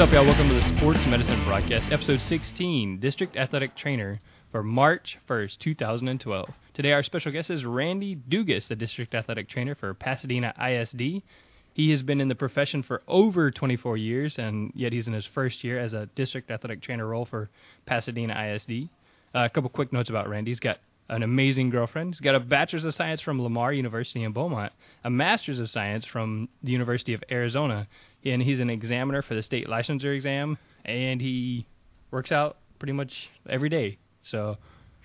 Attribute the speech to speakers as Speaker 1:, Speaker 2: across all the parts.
Speaker 1: up, y'all? Welcome to the Sports Medicine Broadcast, Episode 16, District Athletic Trainer for March 1st, 2012. Today our special guest is Randy Dugas, the District Athletic Trainer for Pasadena ISD. He has been in the profession for over 24 years, and yet he's in his first year as a District Athletic Trainer role for Pasadena ISD. A couple quick notes about Randy. He's got an amazing girlfriend. He's got a Bachelor's of Science from Lamar University in Beaumont, a Master's of Science from the University of Arizona, and he's an examiner for the state licensure exam, and he works out pretty much every day. So,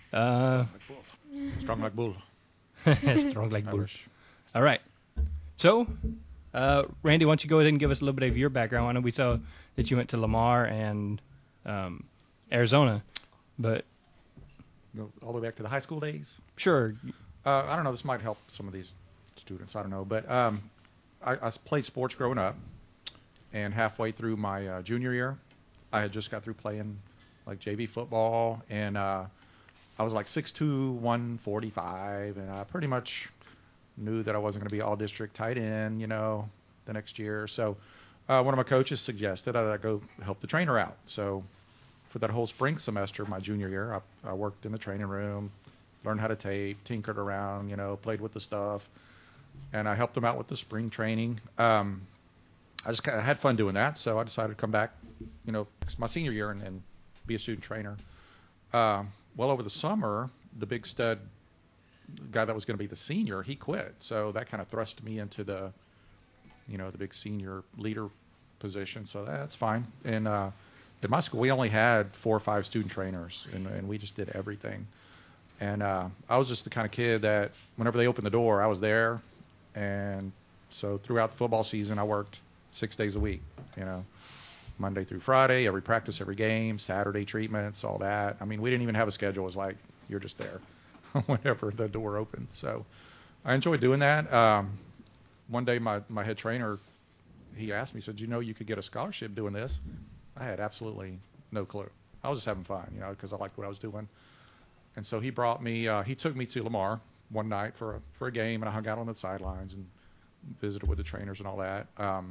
Speaker 2: Strong like bull.
Speaker 1: Strong like bull. All right. So, Randy, why don't you go ahead and give us a little bit of your background? I know we saw that you went to Lamar and Arizona, but...
Speaker 2: Go all the way back to the high school days?
Speaker 1: Sure.
Speaker 2: I don't know. This might help some of these students. I don't know. But I played sports growing up, and halfway through my junior year, I had just got through playing like JV football, and I was like 6'2", 145, and I pretty much knew that I wasn't going to be all-district tight end, the next year. So one of my coaches suggested that I go help the trainer out. So for that whole spring semester, my junior year, I worked in the training room, learned how to tape, tinkered around, played with the stuff, and I helped them out with the spring training. I just kind of had fun doing that, so I decided to come back, my senior year and be a student trainer. Well, over the summer, the big stud guy that was going to be the senior, he quit, so that kind of thrust me into the, the big senior leader position, so that's fine. And at my school, we only had 4 or 5 student trainers, and we just did everything. And I was just the kind of kid that whenever they opened the door, I was there. And so throughout the football season, I worked 6 days a week, Monday through Friday, every practice, every game, Saturday treatments, all that. I mean, we didn't even have a schedule. It was like you're just there whenever the door opened. So I enjoyed doing that. One day, my head trainer, he asked me, he said, you could get a scholarship doing this? I had absolutely no clue. I was just having fun, because I liked what I was doing. And so he took me to Lamar one night for a game, and I hung out on the sidelines and visited with the trainers and all that.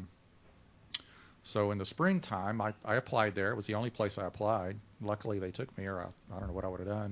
Speaker 2: So in the springtime, I applied there. It was the only place I applied. Luckily, they took me, or I don't know what I would have done.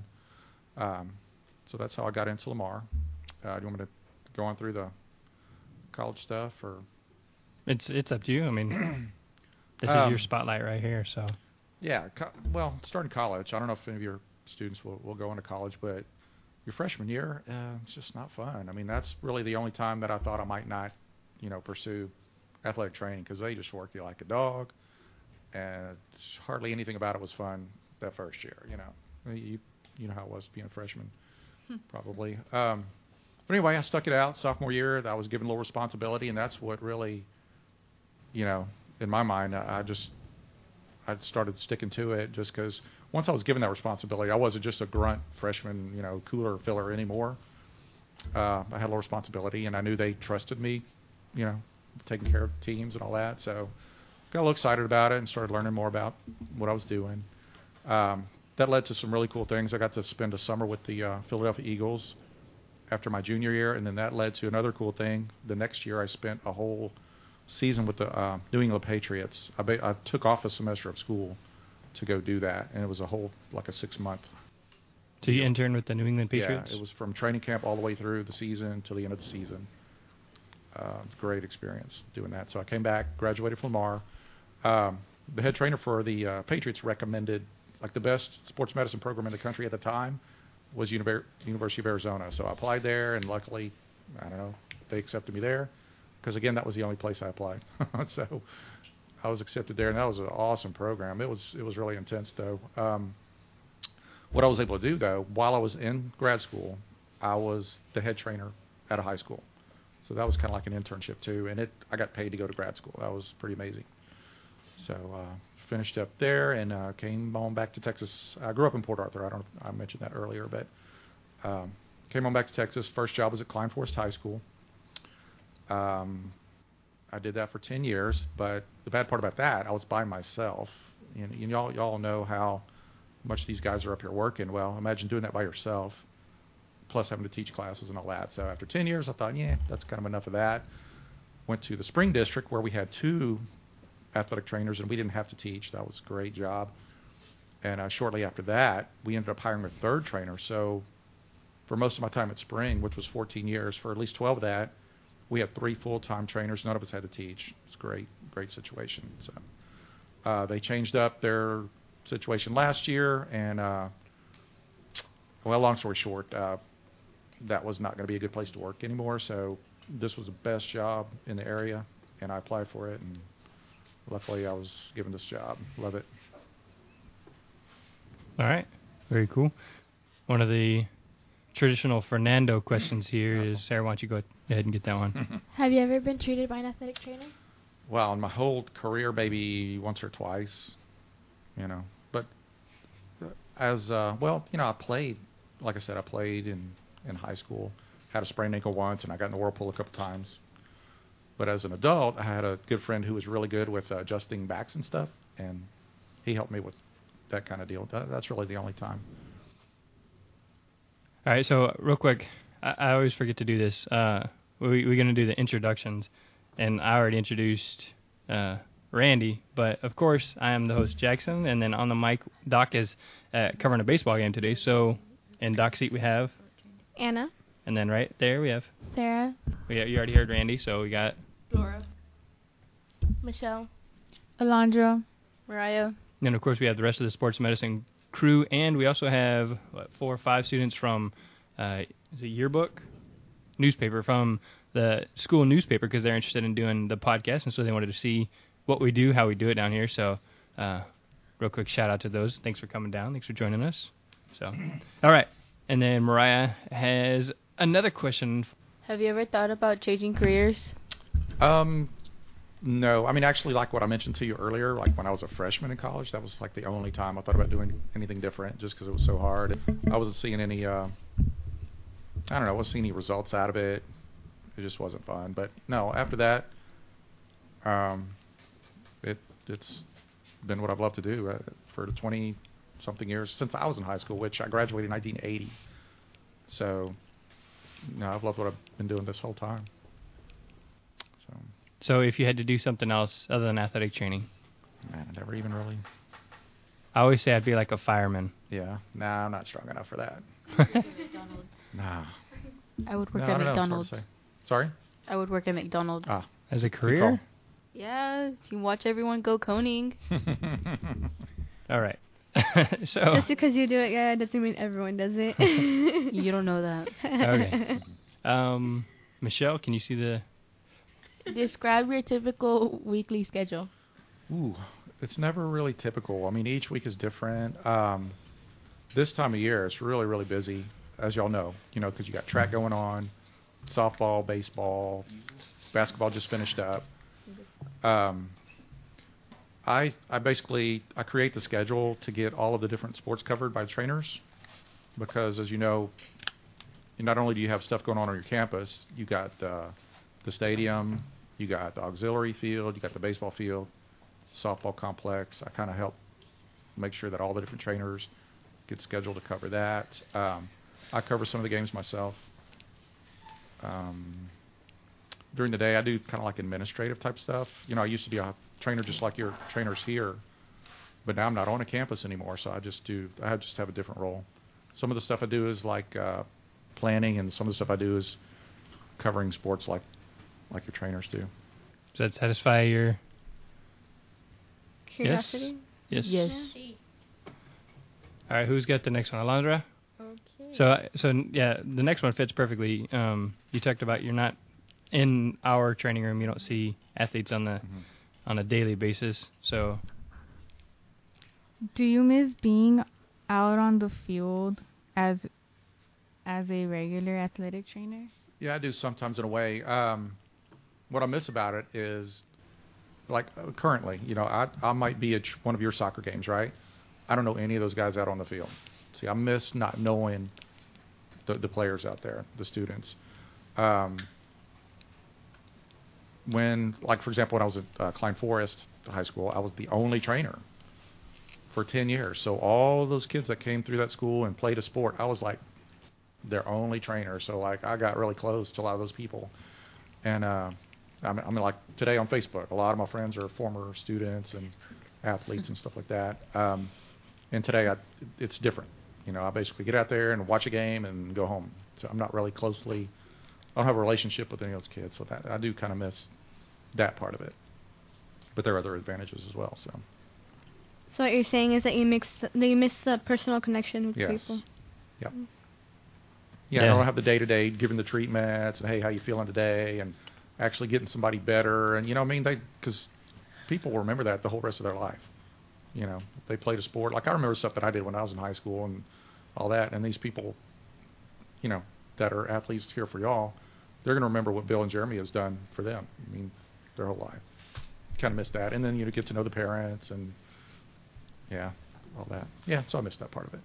Speaker 2: So that's how I got into Lamar. Do you want me to go on through the college stuff, or?
Speaker 1: It's up to you. I mean... This is your spotlight right here, so.
Speaker 2: Yeah, starting college, I don't know if any of your students will go into college, but your freshman year, it's just not fun. I mean, that's really the only time that I thought I might not, pursue athletic training, because they just work you like a dog, and hardly anything about it was fun that first year, You know how it was being a freshman, probably. But anyway, I stuck it out. Sophomore year, I was given a little responsibility, and that's what really, in my mind, I started sticking to it, just because once I was given that responsibility, I wasn't just a grunt freshman, cooler filler anymore. I had a little responsibility, and I knew they trusted me, taking care of teams and all that. So got a little excited about it and started learning more about what I was doing. That led to some really cool things. I got to spend a summer with the Philadelphia Eagles after my junior year, and then that led to another cool thing. The next year, I spent a whole season with the New England Patriots. I took off a semester of school to go do that, and it was a 6-month.
Speaker 1: So you interned with the New England Patriots?
Speaker 2: Yeah, it was from training camp all the way through the season until the end of the season. Great experience doing that. So I came back, graduated from Lamar. The head trainer for the Patriots recommended, the best sports medicine program in the country at the time was University of Arizona. So I applied there, and luckily, they accepted me there. Because, again, that was the only place I applied. So I was accepted there, and that was an awesome program. It was really intense, though. What I was able to do, though, while I was in grad school, I was the head trainer at a high school. So that was kind of like an internship, too. And I got paid to go to grad school. That was pretty amazing. So finished up there and came on back to Texas. I grew up in Port Arthur. I mentioned that earlier, but came on back to Texas. First job was at Klein Forest High School. I did that for 10 years, but the bad part about that, I was by myself. And y'all know how much these guys are up here working. Well, imagine doing that by yourself, plus having to teach classes and all that. So after 10 years, I thought, that's kind of enough of that. Went to the Spring District, where we had 2 athletic trainers, and we didn't have to teach. That was a great job. And shortly after that, we ended up hiring a third trainer. So for most of my time at Spring, which was 14 years, for at least 12 of that, we had 3 full-time trainers. None of us had to teach. It's a great situation. So they changed up their situation last year, and well, long story short, that was not going to be a good place to work anymore. So this was the best job in the area, and I applied for it, and luckily I was given this job. Love it.
Speaker 1: All right. Very cool. One of the traditional Fernando questions here is, Sarah, why don't you go ahead and get that one?
Speaker 3: Have you ever been treated by an athletic trainer?
Speaker 2: Well, in my whole career, maybe once or twice, But as, I played, like I said, I played in high school. Had a sprained ankle once, and I got in the whirlpool a couple times. But as an adult, I had a good friend who was really good with adjusting backs and stuff, and he helped me with that kind of deal. That's really the only time.
Speaker 1: All right, so real quick, I always forget to do this. We're going to do the introductions, and I already introduced Randy, but of course I am the host, Jackson, and then on the mic, Doc is covering a baseball game today. So in Doc's seat we have
Speaker 3: Anna.
Speaker 1: And then right there we have
Speaker 3: Sarah.
Speaker 1: You already heard Randy, so we got
Speaker 3: Laura. Michelle.
Speaker 4: Alondra.
Speaker 3: Mariah.
Speaker 1: And of course we have the rest of the sports medicine crew, and we also have 4 or 5 students from is it yearbook newspaper, from the school newspaper, because they're interested in doing the podcast, and so they wanted to see what we do, how we do it down here. So real quick shout out to those. Thanks for coming down. Thanks for joining us. So all right, and then Mariah has another question.
Speaker 3: Have you ever thought about changing careers?
Speaker 2: No. I mean, actually, like what I mentioned to you earlier, like when I was a freshman in college, that was like the only time I thought about doing anything different, just because it was so hard. I wasn't seeing any, I wasn't seeing any results out of it. It just wasn't fun. But no, after that, it's been what I've loved to do for the 20-something years since I was in high school, which I graduated in 1980. So, no, I've loved what I've been doing this whole time.
Speaker 1: So if you had to do something else other than athletic training?
Speaker 2: Man, I never even really.
Speaker 1: I always say I'd be like a fireman.
Speaker 2: Yeah. Nah, I'm not strong enough for that. Nah.
Speaker 3: I would work at McDonald's.
Speaker 2: Sorry?
Speaker 3: I would work at McDonald's.
Speaker 1: As a career?
Speaker 3: Yeah, you can watch everyone go coning.
Speaker 1: All right. So
Speaker 4: just because you do it, yeah, doesn't mean everyone does it.
Speaker 3: You don't know that.
Speaker 1: Okay. Michelle, can you see the...
Speaker 3: Describe your typical weekly schedule.
Speaker 2: Ooh, it's never really typical. I mean, each week is different. This time of year, it's really, really busy, as y'all know, because you got track going on, softball, baseball, basketball just finished up. I create the schedule to get all of the different sports covered by trainers, because as you know, not only do you have stuff going on your campus, you got the stadium, you got the auxiliary field, you got the baseball field, softball complex. I kind of help make sure that all the different trainers get scheduled to cover that. I cover some of the games myself. During the day, I do kind of like administrative type stuff. I used to be a trainer just like your trainers here, but now I'm not on a campus anymore, so I just have a different role. Some of the stuff I do is like planning, and some of the stuff I do is covering sports like your trainers do.
Speaker 1: Does that satisfy your
Speaker 3: curiosity?
Speaker 1: Yes.
Speaker 3: Yes.
Speaker 1: All right, who's got the next one? Alondra?
Speaker 3: Okay.
Speaker 1: So yeah, the next one fits perfectly. You talked about you're not in our training room. You don't see athletes on a daily basis. So,
Speaker 4: do you miss being out on the field as a regular athletic trainer?
Speaker 2: Yeah, I do sometimes in a way. What I miss about it is, like currently, I might be at one of your soccer games, right? I don't know any of those guys out on the field. See, I miss not knowing the players out there, the students. For example, when I was at Klein Forest High School, I was the only trainer for 10 years. So all those kids that came through that school and played a sport, I was like their only trainer. So I got really close to a lot of those people. And I I mean, like today on Facebook, a lot of my friends are former students and athletes and stuff like that. And today, it's different. You know, I basically get out there and watch a game and go home. So I'm not really closely. I don't have a relationship with any of those kids, so that I do kind of miss that part of it. But there are other advantages as well. So
Speaker 5: what you're saying is that you miss the personal connection with people.
Speaker 2: Yep. Yeah, I don't have the day-to-day giving the treatments and, hey, how you feeling today, and actually getting somebody better. And, you know, I mean, because people will remember that the whole rest of their life. You know, they played a sport. Like I remember stuff that I did when I was in high school and all that. And these people, you know, that are athletes here for y'all, they're going to remember what Bill and Jeremy has done for them. I mean, their whole life. Kind of miss that. And then, you know, get to know the parents and, yeah, all that. Yeah, so I missed that part of it.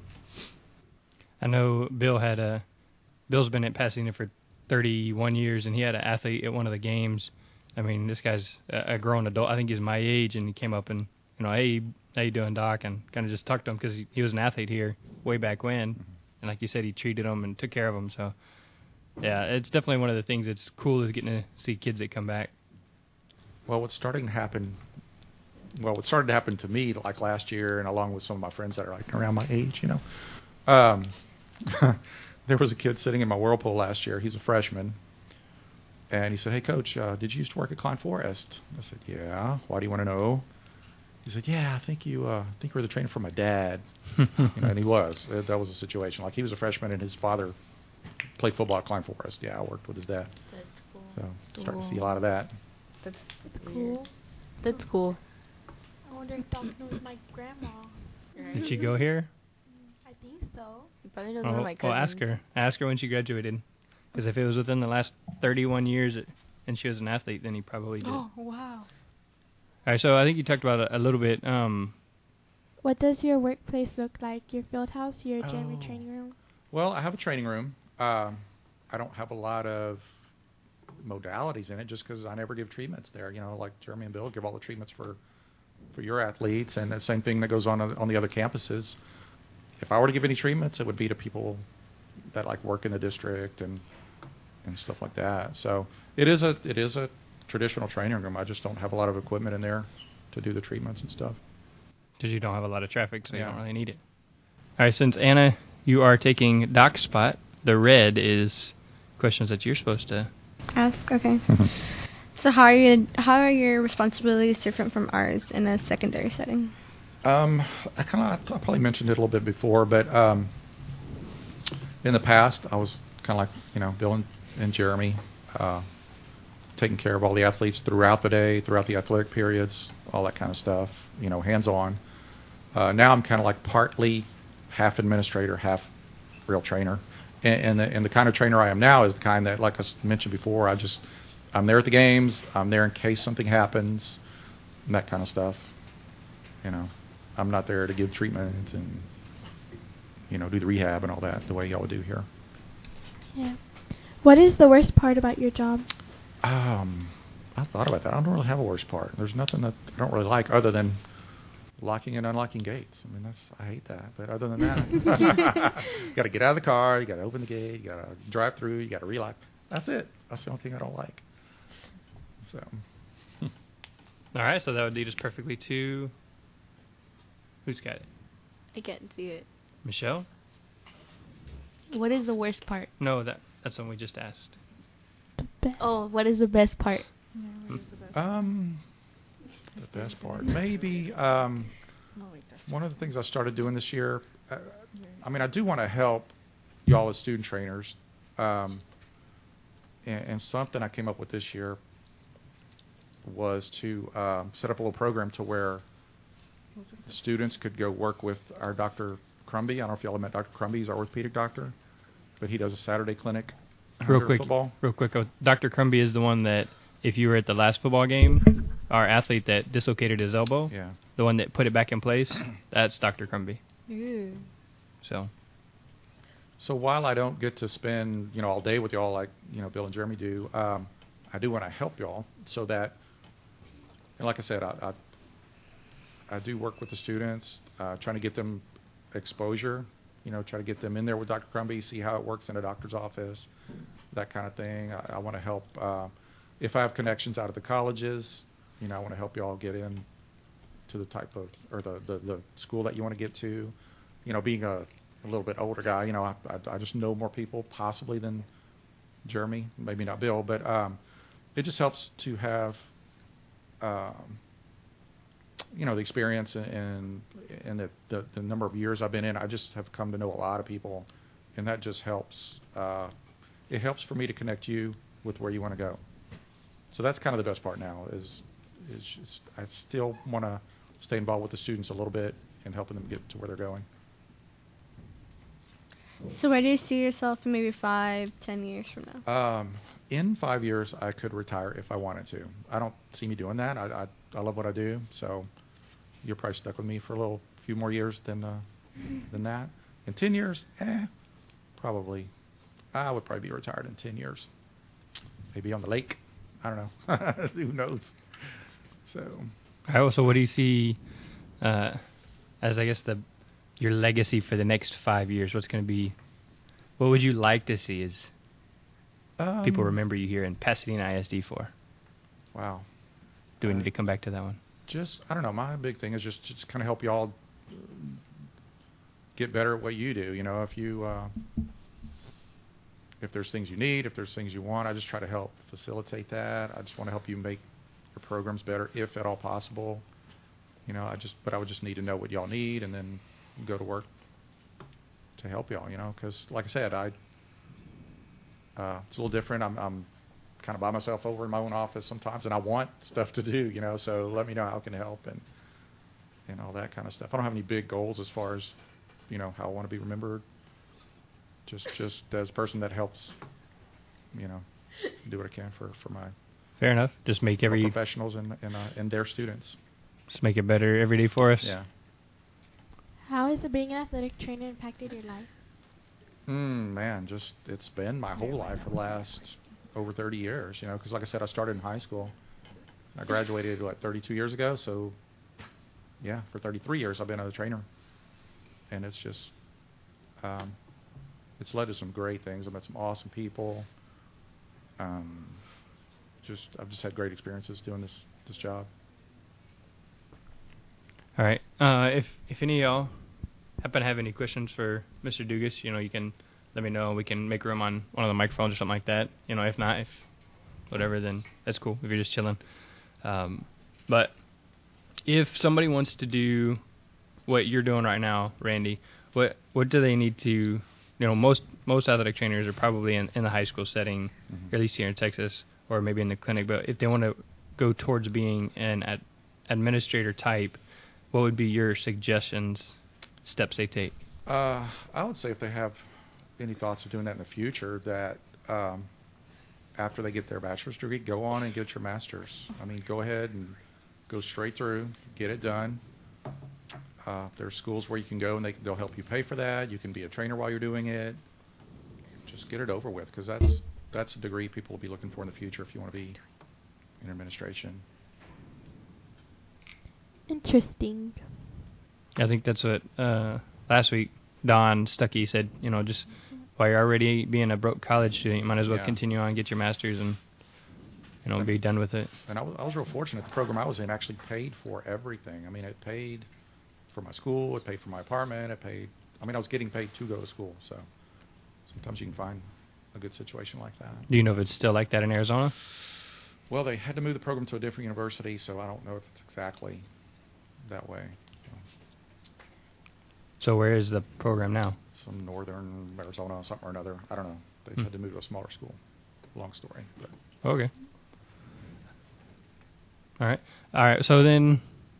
Speaker 1: I know Bill's been at Pasadena for 31 years, and he had an athlete at one of the games. I mean, this guy's a grown adult. I think he's my age, and he came up and, you know, hey, how you doing, Doc? And kind of just talked to him because he was an athlete here way back when. And like you said, he treated him and took care of him. So, yeah, it's definitely one of the things that's cool is getting to see kids that come back.
Speaker 2: Well, what started to happen to me like last year, and along with some of my friends that are like around my age, you know, there was a kid sitting in my whirlpool last year. He's a freshman, and he said, "Hey, Coach, did you used to work at Klein Forest?" I said, "Yeah. Why do you want to know?" He said, "Yeah, I think you were the trainer for my dad." You know, and he was. That was a situation. Like he was a freshman, and his father played football at Klein Forest. Yeah, I worked with his dad.
Speaker 3: That's cool.
Speaker 2: So starting to see a lot of that.
Speaker 3: That's
Speaker 6: cool.
Speaker 3: That's cool.
Speaker 6: I wonder if Doc knows my grandma.
Speaker 1: Did she go here?
Speaker 6: I think so.
Speaker 3: He probably knows one of my cousins.
Speaker 1: Well, ask her. Ask her when she graduated. Because if it was within the last 31 years and she was an athlete, then he probably did.
Speaker 6: Oh, wow.
Speaker 1: All right, so I think you talked about it a little bit.
Speaker 6: What does your workplace look like? Your field house, your gym, your training room?
Speaker 2: Well, I have a training room. I don't have a lot of modalities in it just because I never give treatments there. You know, like Jeremy and Bill give all the treatments for your athletes, and the same thing that goes on the other campuses. If I were to give any treatments, it would be to people that like work in the district and stuff like that. So it is a traditional training room. I just don't have a lot of equipment in there to do the treatments and stuff.
Speaker 1: Because you don't have a lot of traffic, so you don't really need it. All right, since Anna, you are taking Doc's spot, the red is questions that you're supposed to
Speaker 5: ask. Okay. So how are your responsibilities different from ours in a secondary setting?
Speaker 2: I probably mentioned it a little bit before, but in the past I was kind of like, you know, Bill and Jeremy, taking care of all the athletes throughout the day, throughout the athletic periods, all that kind of stuff, you know, hands-on. Now I'm kind of like partly half administrator, half real trainer. And the kind of trainer I am now is the kind that, like I mentioned before, I'm there at the games, I'm there in case something happens, and that kind of stuff. You know, I'm not there to give treatment and, you know, do the rehab and all that the way y'all would do here.
Speaker 6: Yeah. What is the worst part about your job?
Speaker 2: I thought about that. I don't really have a worst part. There's nothing that I don't really like other than locking and unlocking gates. I mean, I hate that. But other than that, you got to get out of the car, you got to open the gate, you got to drive through, you got to relock. That's it. That's the only thing I don't like. So.
Speaker 1: All right, so that would lead us perfectly to who's got it?
Speaker 3: I can't see it.
Speaker 1: Michelle?
Speaker 3: What is the worst part?
Speaker 1: No, that's one we just asked.
Speaker 3: Oh, what is the best part?
Speaker 2: The best part, maybe one of the things I started doing this year. I mean, I do want to help y'all as student trainers, and something I came up with this year was to set up a little program to where students could go work with our Dr. Crumby. I don't know if y'all have met Dr. Crumby. He's our orthopedic doctor, but he does a Saturday clinic.
Speaker 1: Real quick, Dr. Crumby is the one that, if you were at the last football game, our athlete that dislocated his elbow, the one that put it back in place, that's Dr. Crumby.
Speaker 3: Ooh.
Speaker 2: So while I don't get to spend, you know, all day with y'all like, you know, Bill and Jeremy do, I do want to help y'all so that, and like I said, I do work with the students, trying to get them exposure, you know, try to get them in there with Dr. Crumby, see how it works in a doctor's office, that kind of thing. I want to help. if I have connections out of the colleges, you know, I want to help you all get in to the type of, or the school that you want to get to. You know, being a little bit older guy, you know, I just know more people possibly than Jeremy, maybe not Bill, but it just helps to have, you know, the experience and the number of years I've been in. I just have come to know a lot of people, and that just helps. It helps for me to connect you with where you want to go. So that's kind of the best part now is just, I still want to stay involved with the students a little bit and helping them get to where they're going.
Speaker 5: So where do you see yourself in maybe 5-10 years from now?
Speaker 2: In 5 years, I could retire if I wanted to. I don't see me doing that. I love what I do, so you're probably stuck with me for a few more years than that. In 10 years, probably. I would probably be retired in 10 years. Maybe on the lake. I don't know. Who knows?
Speaker 1: So what do you see as, I guess, your legacy for the next 5 years? What's going to be? What would you like to see as people remember you here in Pasadena ISD for?
Speaker 2: Wow.
Speaker 1: Do we need to come back to that one?
Speaker 2: Just, I don't know. My big thing is just kind of help you all get better at what you do. You know, if there's things you need, if there's things you want, I just try to help facilitate that. I just want to help you make your programs better, if at all possible. You know, but I would just need to know what y'all need, and then go to work to help y'all. You know, because like I said, it's a little different. I'm kind of by myself over in my own office sometimes, and I want stuff to do. You know, so let me know how I can help and all that kind of stuff. I don't have any big goals as far as, you know, how I want to be remembered. Just as a person that helps, you know, do what I can for my
Speaker 1: fair enough. Just make
Speaker 2: professionals and their students.
Speaker 1: Just make it better every day for us.
Speaker 2: Yeah.
Speaker 6: How has being an athletic trainer impacted your life?
Speaker 2: Man, it's been my whole life for the last over 30 years. You know, because like I said, I started in high school. I graduated 32 years ago. So yeah, for 33 years I've been a trainer, and it's just. It's led to some great things. I've met some awesome people. I've just had great experiences doing this job.
Speaker 1: All right. If any of y'all happen to have any questions for Mr. Dugas, you know, you can let me know. We can make room on one of the microphones or something like that. You know, if not, if whatever, then that's cool. If you're just chilling. But if somebody wants to do what you're doing right now, Randy, what do they need to? You know, most athletic trainers are probably in the high school setting, or at least here in Texas, or maybe in the clinic. But if they want to go towards being an administrator type, what would be your suggestions, steps they take?
Speaker 2: I would say if they have any thoughts of doing that in the future, that after they get their bachelor's degree, go on and get your master's. I mean, go ahead and go straight through, get it done. There's schools where you can go and they'll help you pay for that. You can be a trainer while you're doing it. Just get it over with, because that's a degree people will be looking for in the future if you want to be in administration.
Speaker 6: Interesting.
Speaker 1: I think that's what last week Don Stuckey said. You know, just while you're already being a broke college student, you might as well continue on, get your master's, and you know, be done with it.
Speaker 2: And I was real fortunate. The program I was in actually paid for everything. I mean, it paid for my school, it paid for my apartment, I was getting paid to go to school, so sometimes you can find a good situation like that.
Speaker 1: Do you know if it's still like that in Arizona?
Speaker 2: Well, they had to move the program to a different university, so I don't know if it's exactly that way.
Speaker 1: So where is the program now?
Speaker 2: Some northern Arizona, something or another. I don't know. They had to move to a smaller school. Long story. But.
Speaker 1: Okay. All right. So then,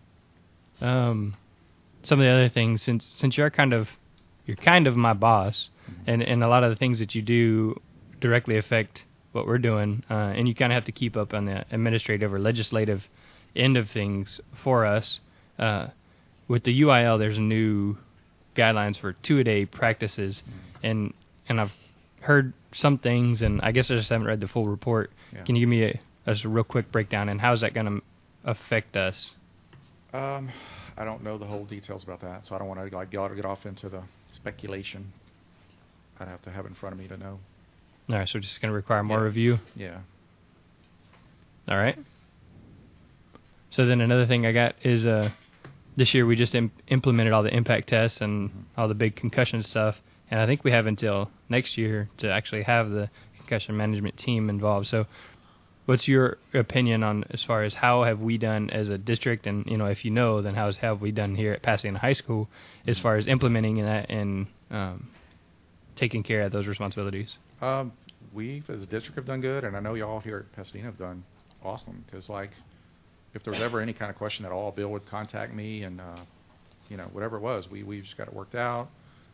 Speaker 1: some of the other things, since you're kind of my boss, and a lot of the things that you do directly affect what we're doing, and you kind of have to keep up on the administrative or legislative end of things for us. With the UIL, there's new guidelines for 2-a-day practices, and I've heard some things, and I guess I just haven't read the full report. Yeah. Can you give me a real quick breakdown, and how's that going to affect us?
Speaker 2: I don't know the whole details about that, so I don't want to get off into the speculation. I'd have to have it in front of me to know.
Speaker 1: All right, so just going to require more review?
Speaker 2: Yeah.
Speaker 1: All right. So then another thing I got is this year we just implemented all the impact tests and all the big concussion stuff, and I think we have until next year to actually have the concussion management team involved. So what's your opinion on as far as how have we done as a district, and if you know, then how have we done here at Pasadena High School as far as implementing that and taking care of those responsibilities?
Speaker 2: We as a district have done good, and I know y'all here at Pasadena have done awesome, because if there was ever any kind of question at all, Bill would contact me, and whatever it was, we just got it worked out.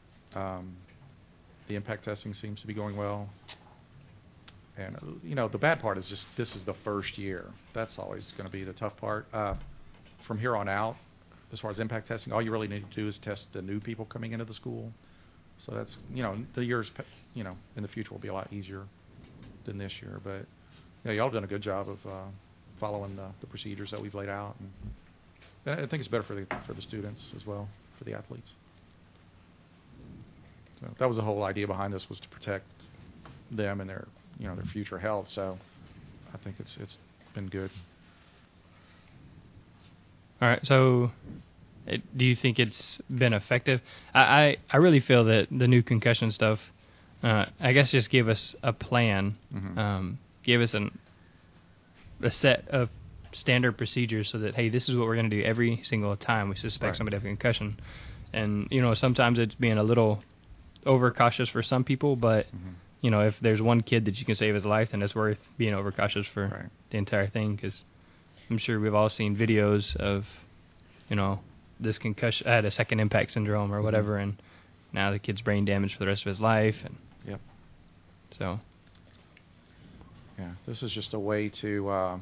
Speaker 2: The impact testing seems to be going well. And, the bad part is just this is the first year. That's always going to be the tough part. From here on out, as far as impact testing, all you really need to do is test the new people coming into the school. So that's, the years, in the future will be a lot easier than this year. But, y'all done a good job of following the procedures that we've laid out. And I think it's better for the students as well, for the athletes. So that was the whole idea behind this, was to protect them and their future health. So I think it's been good.
Speaker 1: All right. So do you think it's been effective? I really feel that the new concussion stuff, I guess, just gave us a plan, gave us a set of standard procedures so that, hey, this is what we're going to do every single time we suspect somebody have a concussion. And, sometimes it's being a little overcautious for some people, but if there's one kid that you can save his life, then it's worth being overcautious for the entire thing, because I'm sure we've all seen videos of, this concussion, had a second impact syndrome or whatever, and now the kid's brain damaged for the rest of his life. And so.
Speaker 2: Yeah, this is just a way to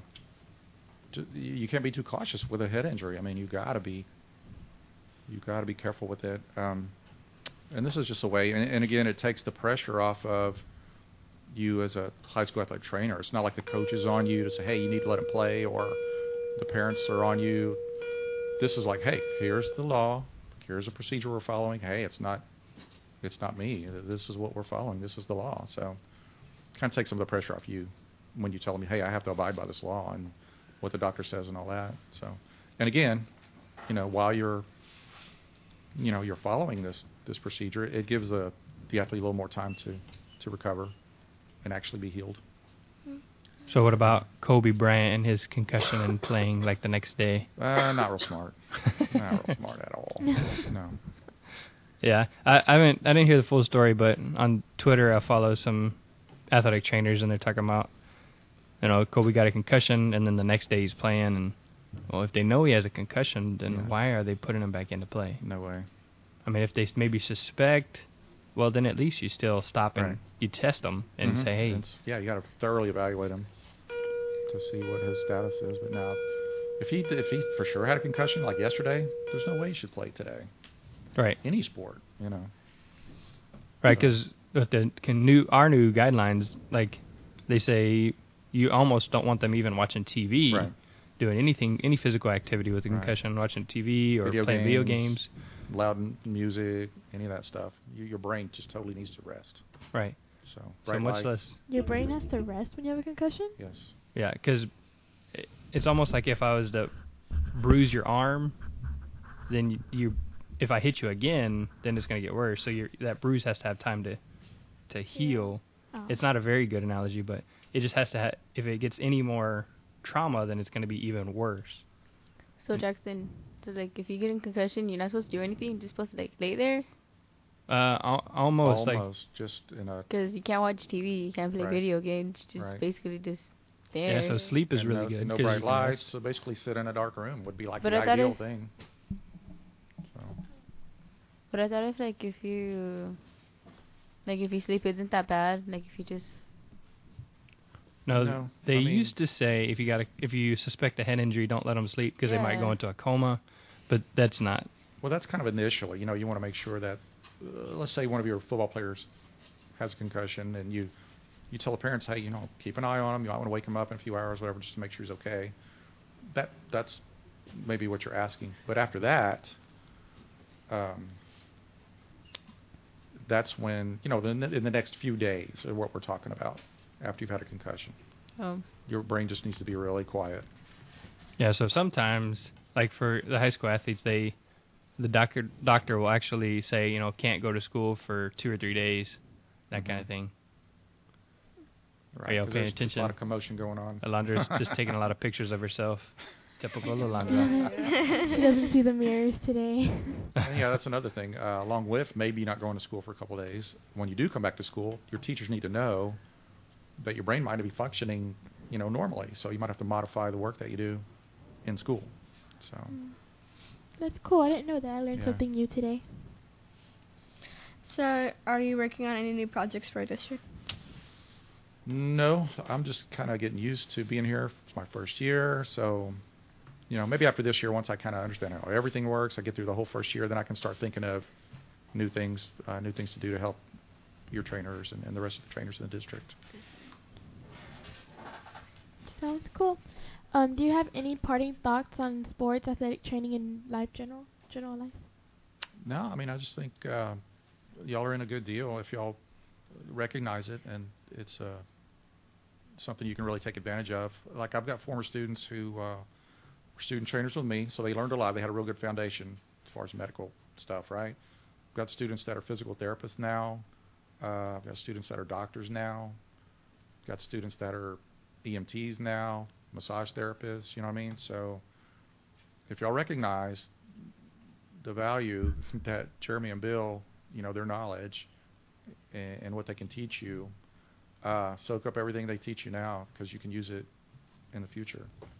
Speaker 2: you can't be too cautious with a head injury. I mean, you got to be careful with it. And this is just a way, and again, it takes the pressure off of you as a high school athletic trainer. It's not like the coach is on you to say, hey, you need to let him play, or the parents are on you. This is like, hey, here's the law. Here's a procedure we're following. Hey, it's not me. This is what we're following. This is the law. So it kind of takes some of the pressure off you when you tell me, hey, I have to abide by this law and what the doctor says and all that. So, and again, while you're following this procedure, it gives the athlete a little more time to recover and actually be healed.
Speaker 1: So what about Kobe Bryant and his concussion and playing like the next day?
Speaker 2: Not real smart. Not real smart at all. No.
Speaker 1: Yeah, I didn't hear the full story, but on Twitter I follow some athletic trainers, and they're talking about, Kobe got a concussion, and then the next day he's playing, and well, if they know he has a concussion, then why are they putting him back into play?
Speaker 2: No way.
Speaker 1: I mean, if they maybe suspect, well, then at least you still stop and you test them and say, hey.
Speaker 2: You got to thoroughly evaluate him to see what his status is. But now, if he for sure had a concussion like yesterday, there's no way he should play today.
Speaker 1: Right.
Speaker 2: Any sport,
Speaker 1: Right, because with our new guidelines, like they say, you almost don't want them even watching TV, doing any physical activity with a concussion, watching TV or playing video games.
Speaker 2: Loud music, any of that stuff. Your brain just totally needs to rest.
Speaker 1: Right.
Speaker 2: So
Speaker 1: much
Speaker 2: lights.
Speaker 1: less.
Speaker 6: Your brain has to rest when you have a concussion?
Speaker 2: Yes.
Speaker 1: Yeah, because it's almost like if I was to bruise your arm, then if I hit you again, then it's going to get worse. So that bruise has to have time to heal.
Speaker 6: Oh.
Speaker 1: It's not a very good analogy, but it just has to if it gets any more trauma, then it's going to be even worse.
Speaker 3: So Jackson, if you get a concussion, you're not supposed to do anything. You're just supposed to lay there.
Speaker 2: Almost just in a.
Speaker 3: Because you can't watch TV, you can't play video games. Just basically just there.
Speaker 1: Yeah, so sleep is really good.
Speaker 2: No bright lights. So basically, sit in a dark room would be like the ideal thing. So.
Speaker 3: But I thought if you sleep isn't that bad. Like if you just.
Speaker 1: No, they used to say if you suspect a head injury, don't let them sleep because they might go into a coma, but that's not.
Speaker 2: Well, that's kind of initially. You want to make sure that, let's say one of your football players has a concussion, and you tell the parents, hey, keep an eye on him. You might want to wake him up in a few hours, whatever, just to make sure he's okay. That's maybe what you're asking. But after that, that's when in the next few days is what we're talking about. After you've had a concussion,
Speaker 3: Oh.
Speaker 2: Your brain just needs to be really quiet.
Speaker 1: Yeah, so sometimes, like for the high school athletes, the doctor will actually say, you know, can't go to school for 2 or 3 days, that kind of thing.
Speaker 2: Right.
Speaker 1: Are you
Speaker 2: 'Cause
Speaker 1: paying
Speaker 2: there's just
Speaker 1: attention?
Speaker 2: a lot of commotion going on.
Speaker 1: Alondra's just taking a lot of pictures of herself. Typical Alondra.
Speaker 6: She doesn't see the mirrors today.
Speaker 2: And yeah, that's another thing. Along with maybe not going to school for a couple of days, when you do come back to school, your teachers need to know that your brain might be functioning, you know, normally. So you might have to modify the work that you do in school. So.
Speaker 6: That's cool. I didn't know that. I learned
Speaker 2: Yeah.
Speaker 6: something new today.
Speaker 5: So, are you working on any new projects for a district?
Speaker 2: No, I'm just kind of getting used to being here. It's my first year, so, you know, maybe after this year, once I kind of understand how everything works, I get through the whole first year, then I can start thinking of new things to do to help your trainers and the rest of the trainers in the district.
Speaker 6: Sounds cool. Do you have any parting thoughts on sports, athletic training, and life general life?
Speaker 2: No, I mean, I just think y'all are in a good deal if y'all recognize it, and it's something you can really take advantage of. Like, I've got former students who were student trainers with me, so they learned a lot. They had a real good foundation as far as medical stuff, right? I've got students that are physical therapists now. I've got students that are doctors now. I've got students that are EMTs now, massage therapists, you know what I mean? So if y'all recognize the value that Jeremy and Bill, you know, their knowledge and what they can teach you, soak up everything they teach you now, because you can use it in the future.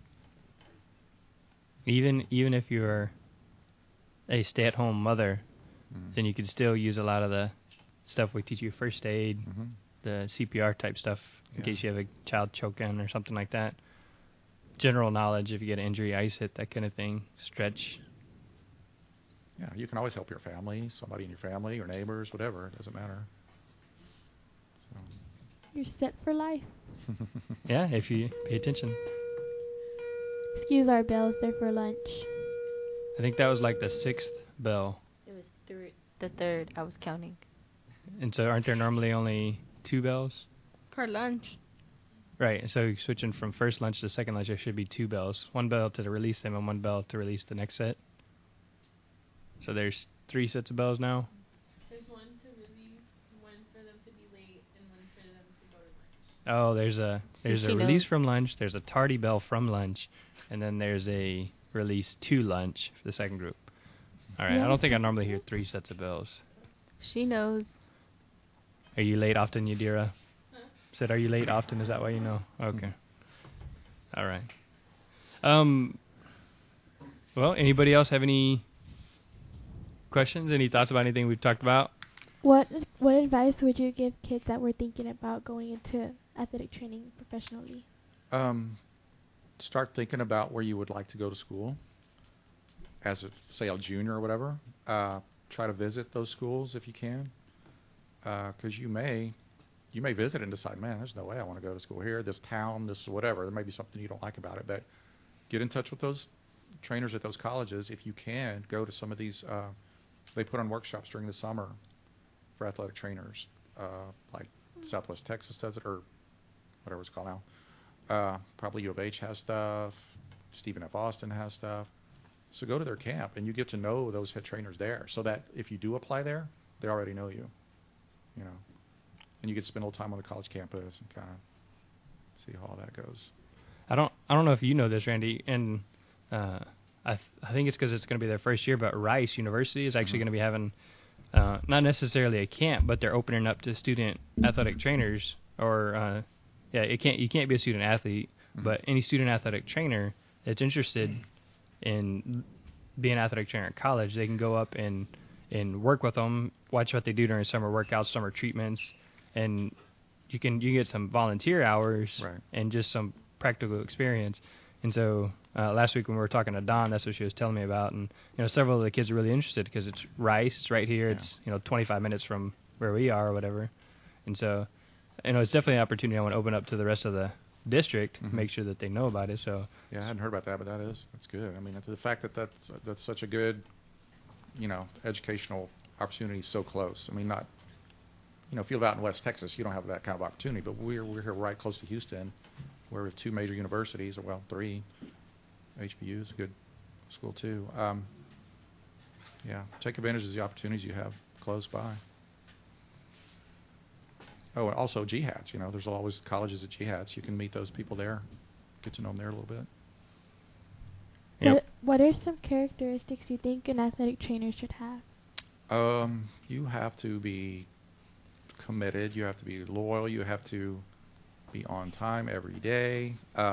Speaker 1: Even if you're a stay-at-home mother, then you could still use a lot of the stuff we teach you, first aid, the CPR type stuff, in case you have a child choking or something like that. General knowledge, if you get an injury, ice it, that kind of thing, stretch.
Speaker 2: Yeah, you can always help your family, somebody in your family, or neighbors, whatever. It doesn't matter. So.
Speaker 6: You're set for life.
Speaker 1: Yeah, if you pay attention.
Speaker 6: Excuse our bells, they're for lunch.
Speaker 1: I think that was like the 6th bell.
Speaker 3: It was the third. I was counting.
Speaker 1: And so aren't there normally only 2 bells?
Speaker 5: Per lunch.
Speaker 1: Right, so switching from first lunch to second lunch, there should be 2 bells. 1 bell to release them and 1 bell to release the next set. So there's 3 sets of bells now?
Speaker 7: There's 1 to release, 1 for them to be late, and 1 for them to go to lunch.
Speaker 1: Oh, there's a release from lunch, there's a tardy bell from lunch, and then there's a release to lunch for the second group. All right, I don't think I normally hear 3 sets of bells.
Speaker 3: She knows.
Speaker 1: Are you late often, Yadira? Said, are you late often? Is that why you know? Okay. All right. Well, anybody else have any questions? Any thoughts about anything we've talked about?
Speaker 6: What advice would you give kids that were thinking about going into athletic training professionally?
Speaker 2: Start thinking about where you would like to go to school as, say, a junior or whatever. Try to visit those schools if you can, because you may visit and decide, man, there's no way I want to go to school here, this town, this whatever. There may be something you don't like about it, but get in touch with those trainers at those colleges. If you can, go to some of these. They put on workshops during the summer for athletic trainers, like Southwest Texas does it, or whatever it's called now. Probably U of H has stuff. Stephen F. Austin has stuff. So go to their camp, and you get to know those head trainers there, so that if you do apply there, they already know you, you know. And you get to spend a little time on the college campus and kind of see how all that goes.
Speaker 1: I don't know if you know this, Randy, and I think it's because it's going to be their first year, but Rice University is actually going to be having not necessarily a camp, but they're opening up to student athletic trainers, or you can't be a student athlete, but any student athletic trainer that's interested in being an athletic trainer at college, they can go up and work with them, watch what they do during summer workouts, summer treatments, and you get some volunteer hours and just some practical experience. And so last week when we were talking to Dawn, that's what she was telling me about. And several of the kids are really interested because it's Rice, it's right here, it's 25 minutes from where we are or whatever. And so it's definitely an opportunity I want to open up to the rest of the district, make sure that they know about it. So
Speaker 2: yeah, I hadn't heard about that, but that's good. I mean, the fact that that's such a good educational opportunity so close. I mean, not. If you live out in West Texas, you don't have that kind of opportunity, but we're here right close to Houston, We're with 2 major universities, or well, 3. HBU is a good school too. Yeah, take advantage of the opportunities you have close by. Oh, and also GHATS. You know, there's always colleges at GHATS. You can meet those people there, get to know them there a little bit.
Speaker 1: Yep.
Speaker 6: What are some characteristics you think an athletic trainer should have?
Speaker 2: You have to be committed. You have to be loyal. You have to be on time every day.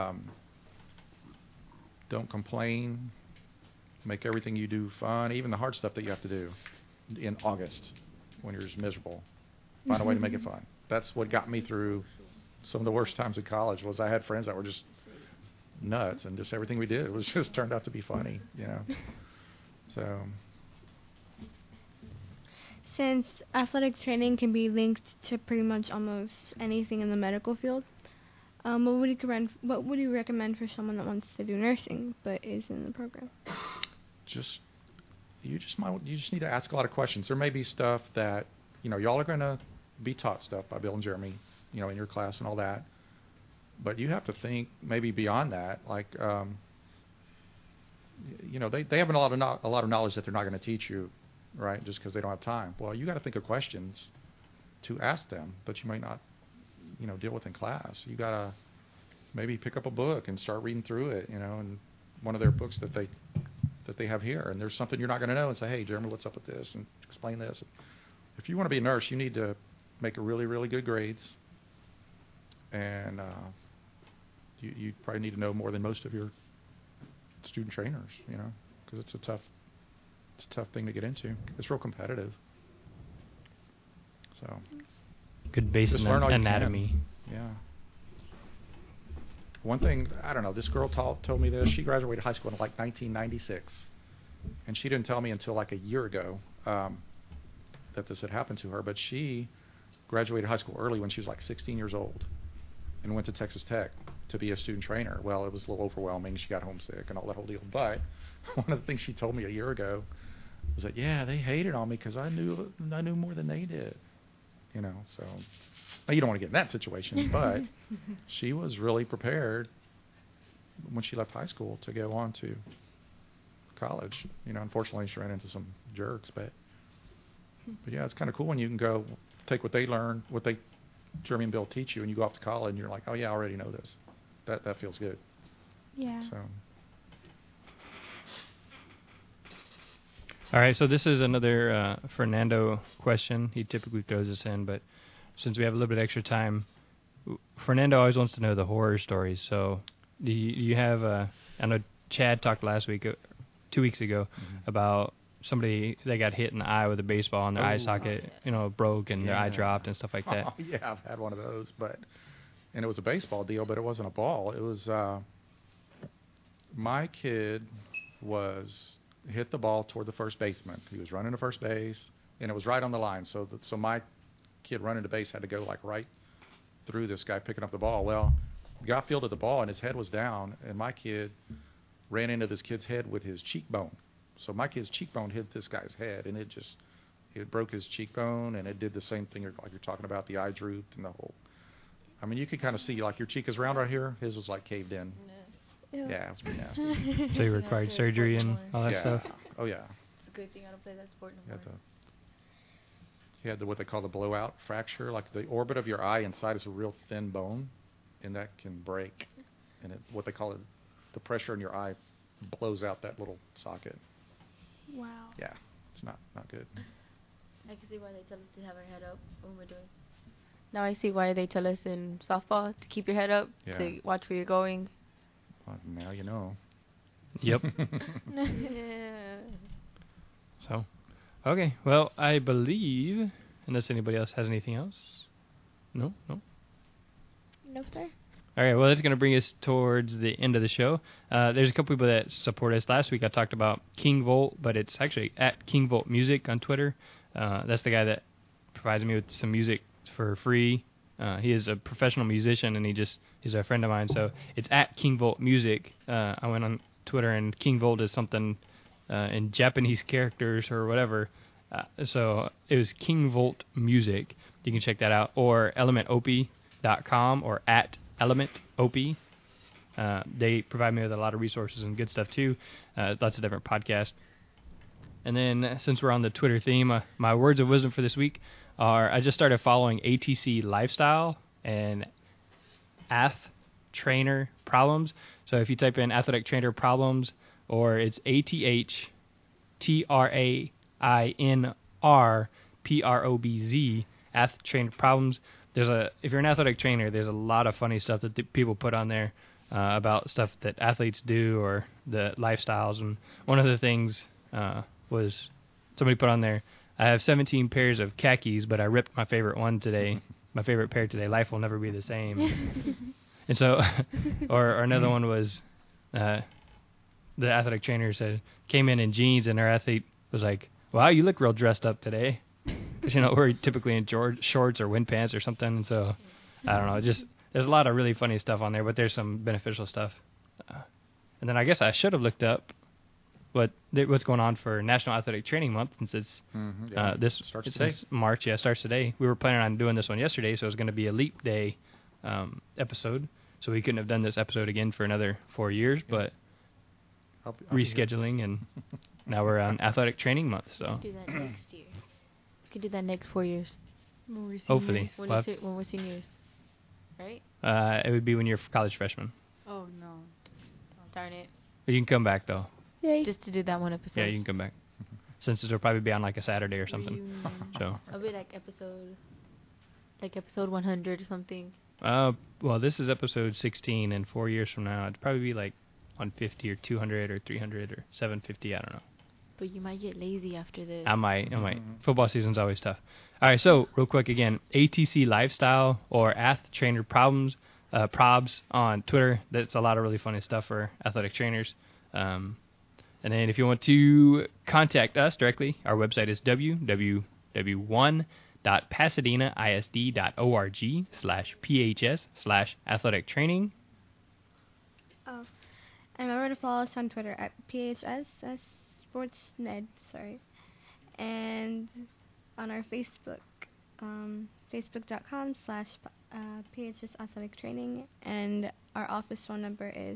Speaker 2: Don't complain. Make everything you do fun, even the hard stuff that you have to do in August when you're just miserable. Find a way to make it fun. That's what got me through some of the worst times in college. Was I had friends that were just nuts, and just everything we did was just turned out to be funny, you know. So,
Speaker 5: Since athletic training can be linked to pretty much almost anything in the medical field, what would you recommend for someone that wants to do nursing but is in the program?
Speaker 2: You just need to ask a lot of questions. There may be stuff that, you know, y'all are going to be taught stuff by Bill and Jeremy, you know, in your class and all that. But you have to think maybe beyond that. Like, you know, they have a lot of knowledge that they're not going to teach you, right? Just because they don't have time. Well, you got to think of questions to ask them that you might not, you know, deal with in class. You got to maybe pick up a book and start reading through it, you know, and one of their books that they have here, and there's something you're not going to know, and say, hey, Jeremy, what's up with this, and explain this. If you want to be a nurse, you need to make really, really good grades, and you probably need to know more than most of your student trainers, you know, because it's a tough thing to get into. It's real competitive. So
Speaker 1: Good basic
Speaker 2: just learn all you
Speaker 1: anatomy.
Speaker 2: can. Yeah. One thing, I don't know, this girl told me this. She graduated high school in like 1996, and she didn't tell me until like a year ago that this had happened to her, but she graduated high school early when she was like 16 years old and went to Texas Tech to be a student trainer. Well, it was a little overwhelming. She got homesick and all that whole deal. But one of the things she told me a year ago was that, yeah, they hated on me because I knew more than they did. You know, so now you don't want to get in that situation, but she was really prepared when she left high school to go on to college. You know, unfortunately, she ran into some jerks, but yeah, it's kind of cool when you can go take what they learn, what Jeremy and Bill teach you, and you go off to college and you're like, oh yeah, I already know this. That feels good.
Speaker 6: Yeah.
Speaker 2: So.
Speaker 1: All right, so this is another Fernando question. He typically throws this in, but since we have a little bit extra time, Fernando always wants to know the horror stories. So do you have, I know Chad talked last week, 2 weeks ago, about somebody that got hit in the eye with a baseball and their eye socket, you know, broke and their eye dropped and stuff like that.
Speaker 2: Oh, yeah, I've had one of those, and it was a baseball deal, but it wasn't a ball. It was, my kid hit the ball toward the first baseman. He was running to first base, and it was right on the line. So my kid running to base had to go like right through this guy picking up the ball. Well, the guy fielded the ball, and his head was down, and my kid ran into this kid's head with his cheekbone. So my kid's cheekbone hit this guy's head, and it broke his cheekbone, and it did the same thing like you're talking about, the eye drooped and the whole. I mean, you could kind of see, like, your cheek is round right here. His was like caved in.
Speaker 6: Ew.
Speaker 2: Yeah, it was pretty nasty.
Speaker 1: So you required surgery and all that stuff?
Speaker 2: Oh, yeah.
Speaker 3: It's a good thing I don't play that sport no more.
Speaker 2: He had what they call the blowout fracture. Like the orbit of your eye inside is a real thin bone, and that can break. And what they call it, the pressure in your eye blows out that little socket.
Speaker 6: Wow.
Speaker 2: Yeah, it's not good.
Speaker 3: I can see why they tell us to have our head up when we're doing. Now I see why they tell us in softball to keep your head up, to watch where you're going.
Speaker 2: Well, now you know.
Speaker 1: Yep.
Speaker 3: Yeah.
Speaker 1: So, okay. Well, I believe, unless anybody else has anything else. No?
Speaker 6: No, sir.
Speaker 1: All right, well, that's going to bring us towards the end of the show. There's a couple people that support us. Last week I talked about King Volt, but it's actually at King Volt Music on Twitter. That's the guy that provides me with some music for free. He is a professional musician, and he's a friend of mine. So it's at King Volt Music. I went on Twitter, and King Volt is something in Japanese characters or whatever. So it was King Volt Music. You can check that out. Or elementop.com or at Element OP. They provide me with a lot of resources and good stuff too. Lots of different podcasts. And then since we're on the Twitter theme, my words of wisdom for this week are I just started following ATC Lifestyle and Ath Trainer Problems. So if you type in Athletic Trainer Problems, or it's ATHTRAINRPROBZ, Ath Trainer Problems. If you're an athletic trainer, there's a lot of funny stuff that people put on there about stuff that athletes do or the lifestyles. And one of the things was somebody put on there, I have 17 pairs of khakis, but I ripped my favorite one today. My favorite pair today. Life will never be the same. And so, or another one was, the athletic trainer came in jeans, and our athlete was like, "Wow, you look real dressed up today." Because we're typically in shorts or wind pants or something. And so, I don't know. Just there's a lot of really funny stuff on there, but there's some beneficial stuff. And then I guess I should have looked up what's going on for National Athletic Training Month, since it's March. Yeah, it starts today. We were planning on doing this one yesterday, so it was going to be a leap day episode. So we couldn't have done this episode again for another 4 years, but
Speaker 2: I'll
Speaker 1: rescheduling, and now we're on Athletic Training Month. So
Speaker 3: do that next year. We could do that next 4 years.
Speaker 1: Hopefully.
Speaker 3: When we're seniors, right?
Speaker 1: It would be when you're a college freshman.
Speaker 3: Oh no! Oh, darn it!
Speaker 1: But you can come back though.
Speaker 6: Yay.
Speaker 3: Just to do that one episode.
Speaker 1: Yeah, you can come back. Since it'll probably be on like a Saturday or something.
Speaker 3: Reunion.
Speaker 1: So
Speaker 3: It'll be like episode 100 or something.
Speaker 1: Well, this is episode 16, and 4 years from now, it'd probably be like 150 or 200 or 300 or 750. I don't know.
Speaker 3: But you might get lazy after this.
Speaker 1: I might. Football season's always tough. All right, so real quick again, ATC Lifestyle or Ath Trainer Problems, Probs on Twitter. That's a lot of really funny stuff for athletic trainers. And then if you want to contact us directly, our website is www.pasadenaisd.org/PHS/athletic training.
Speaker 5: Oh, and remember to follow us on Twitter at PHS SportsNed, and on our Facebook, facebook.com/PHS Athletic Training, and our office phone number is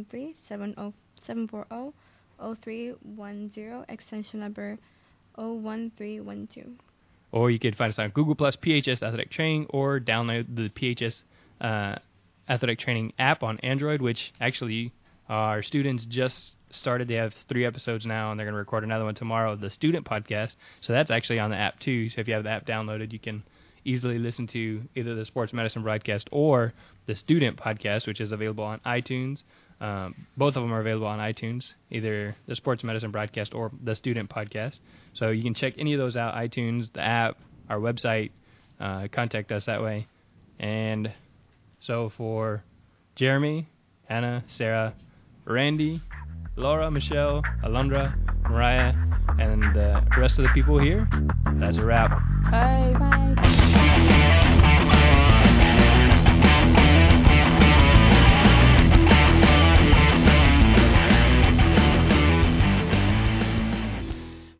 Speaker 5: 713-740-0310, extension number 01312.
Speaker 1: Or you could find us on Google Plus PHS Athletic Training, or download the PHS Athletic Training app on Android, which actually our students just started. They have 3 episodes now, and they're going to record another one tomorrow, the student podcast. So that's actually on the app too. So if you have the app downloaded, you can easily listen to either the sports medicine broadcast or the student podcast, which is available on iTunes. Both of them are available on iTunes, either the sports medicine broadcast or the student podcast. So you can check any of those out, iTunes, the app, our website, contact us that way. And so for Jeremy, Hannah, Sarah, Randy, Laura, Michelle, Alondra, Mariah, and the rest of the people here, that's a wrap.
Speaker 3: Bye.